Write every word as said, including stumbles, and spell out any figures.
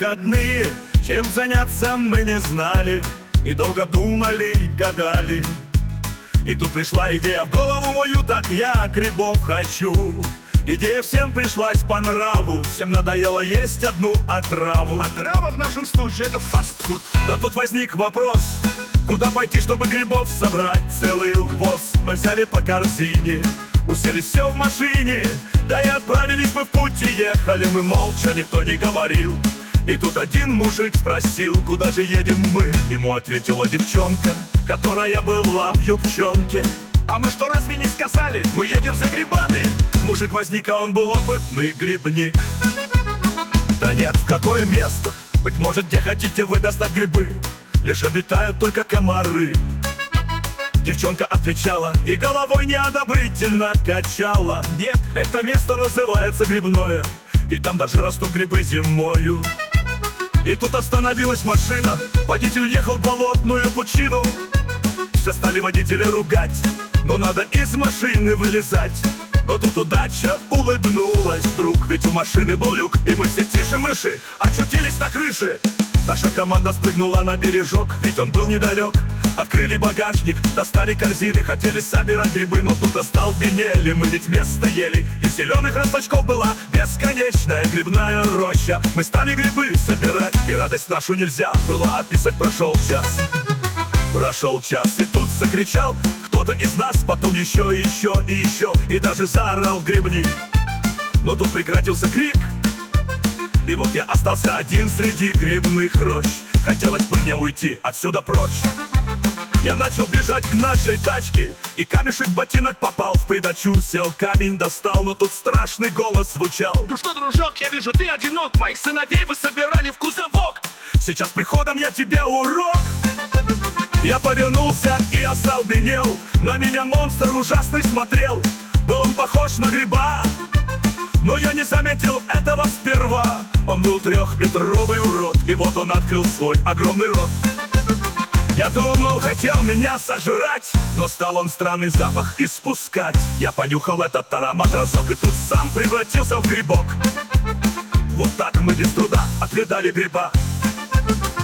выходные, чем заняться мы не знали, и долго думали, гадали. И тут пришла идея в голову мою, так я грибов хочу. Идея всем пришлась по нраву, всем надоело есть одну отраву. Отрава в нашем случае это фастфуд. Да тут возник вопрос, куда пойти, чтобы грибов собрать целый хвост. Мы взяли по корзине, уселись все в машине, да и отправились мы в путь, и ехали мы молча, никто не говорил. И тут один мужик спросил, куда же едем мы? Ему ответила девчонка, которая была в юбчонке. А мы что, разве не сказали? Мы едем за грибами. Мужик возник, а он был опытный грибник. Да нет, в какое место? Быть может, где хотите вы достать грибы? Лишь обитают только комары. Девчонка отвечала и головой неодобрительно качала. Нет, это место называется Грибное, и там даже растут грибы зимою. И тут остановилась машина, водитель ехал в болотную пучину. Все стали водители ругать, но надо из машины вылезать. Но тут удача улыбнулась вдруг, ведь у машины был люк, и мы все тише мыши очутились на крыше. Наша команда спрыгнула на бережок, ведь он был недалек. Открыли багажник, достали корзины, хотели собирать грибы, но тут остолбенели, мы ведь место ели. Из зеленых росточков была бесконечная грибная роща. Мы стали грибы собирать, и радость нашу нельзя было описать. Прошел час, прошел час, и тут закричал кто-то из нас, потом еще и еще и еще, и даже заорал грибник. Но тут прекратился крик, и вот я остался один среди грибных рощ. Хотелось бы мне уйти отсюда прочь. Я начал бежать к нашей тачке, и камешек в ботинок попал в придачу. Сел, камень достал, но тут страшный голос звучал. Ну что, дружок, я вижу, ты одинок. Моих сыновей вы собирали в кузовок. Сейчас приходом я тебе урок. Я повернулся и остолбенел. На меня монстр ужасный смотрел. Был он похож на гриба, но я не заметил этого сперва. Он был трехметровый урод, и вот он открыл свой огромный рот. Я думал, хотел меня сожрать, но стал он странный запах испускать. Я понюхал этот аромат разок, и тут сам превратился в грибок. Вот так мы без труда отъедали гриба.